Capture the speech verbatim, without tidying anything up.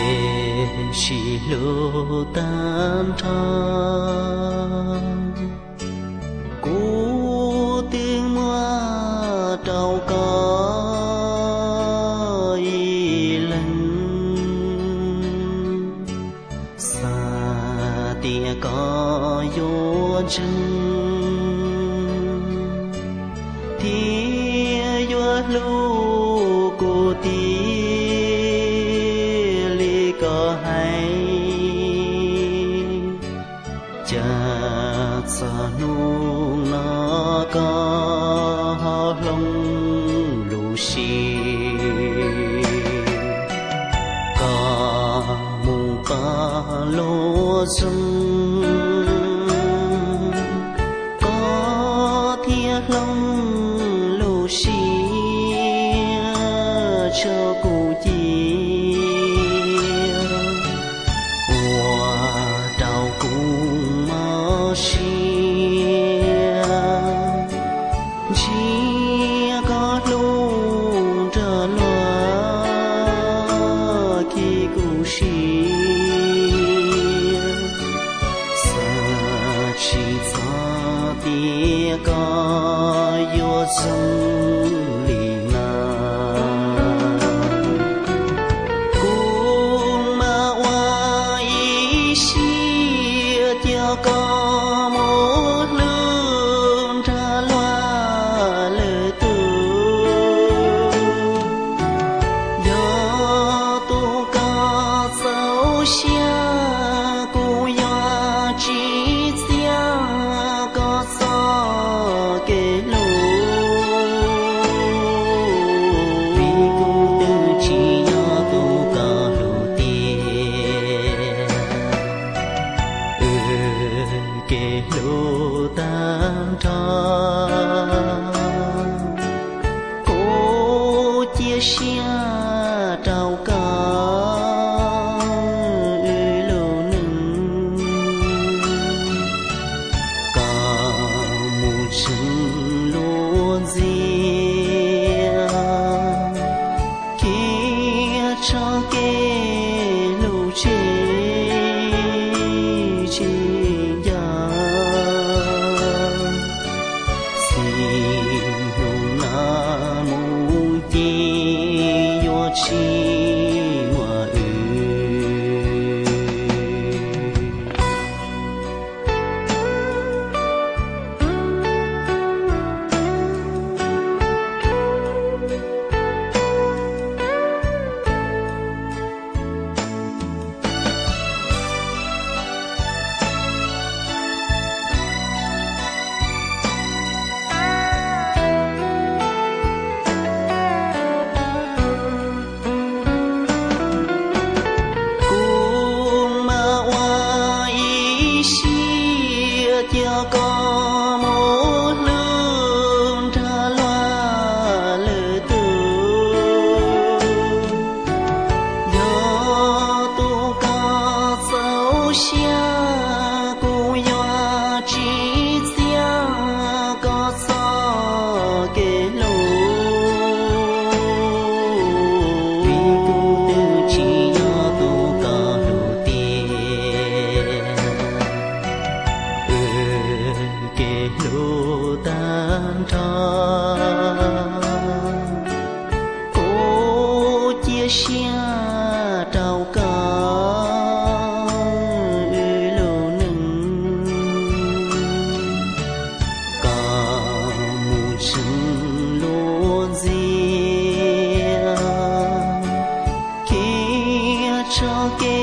chỉ lô tan thang cú tiếng mưa trao có y lần xa tia có vô chân tia vô lưu cô tia li có hay chát xa nung nó có lòng lù xì có mù có lô rung có thiết lòng lù xì cho cụ chi hoa đào cùng mơ xia chia có luôn trở loa khi cụ xia sa chỉ cho tia có vô sông lì na cùng mà hoa ý xia tia có một lương ra loa lời tu do tu có xấu xia cô yo chỉ xia có so kể lô vì cô tư chỉ yo tu có lô tiền ừ kể lô tan thang cô chia sẻ trao cao lô nâng cả một chân luôn riêng kia cho kê lô chế chế ya xin hồng nam mô ti yo chi hoa ư cùng mà hoa ý xia tia có một lương ra loa lời tu do tu có xấu xia cô yo chỉ xia có so kể lô vì cô tư chỉ yo tu có lô tiền ừ kể lô tan thang cô chia sẻ trao cao lô nâng cả một chân luôn riêng kia cho kê